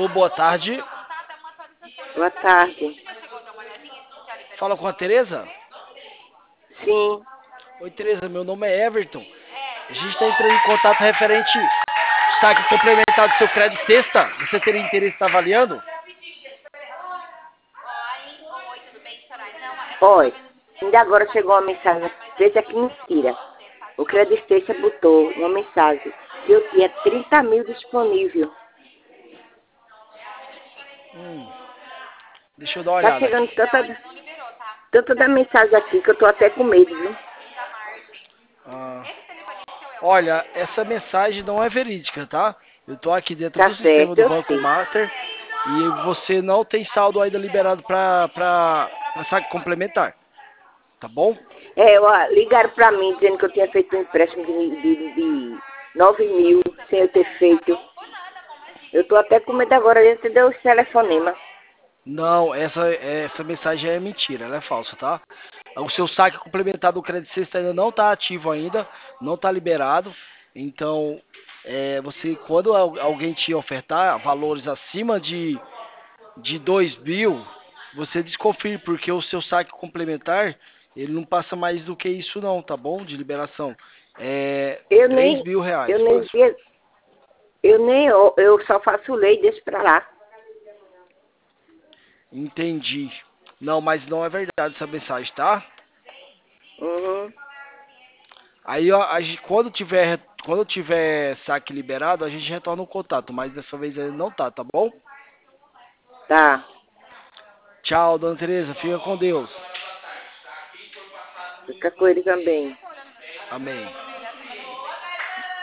Alô, boa tarde. Boa tarde. Fala com a Tereza? Sim, Oi, Tereza, meu nome é Everton. A gente está entrando em contato referente ao saque complementar do seu crédito sexta. Você teria interesse em estar avaliando? olha, ainda agora chegou uma mensagem, veja que mentira. O Credistência botou uma mensagem que eu tinha 30 mil disponível. Deixa eu dar uma Tá olhada chegando aqui. tanta da mensagem aqui que eu tô até com medo, viu? Ah, olha, essa mensagem não é verídica, tá? Eu tô aqui dentro Tá do sistema certo, do eu Banco sei. Master e você não tem saldo ainda liberado para saque complementar, tá bom? Ligaram pra mim dizendo que eu tinha feito um empréstimo de 9 mil sem eu ter feito. Eu tô até com medo agora de entender os telefonemas. Não, essa mensagem é mentira, ela é falsa, tá? O seu saque complementar do Crédito Sexta ainda não está ativo ainda, não está liberado. Então, você, quando alguém te ofertar valores acima de 2 mil, você desconfie, porque o seu saque complementar, ele não passa mais do que isso não, tá bom? De liberação. É Eu 3 nem, mil eu reais, nem, máximo. eu só faço lei e deixo pra lá. Entendi. Não, mas não é verdade essa mensagem, tá? Uhum, Aí, ó, quando tiver saque liberado, a gente retorna o contato, mas dessa vez ele não tá bom? tá. Tchau, dona Tereza, fica com Deus. Fica com ele também. Amém.